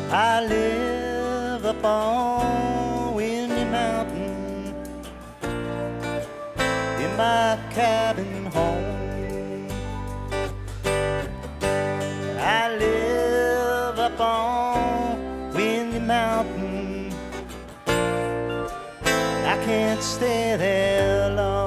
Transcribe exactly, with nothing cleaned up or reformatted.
I live up on Windy Mountain in my cabin home. I live up on Windy Mountain. I can't stay there long.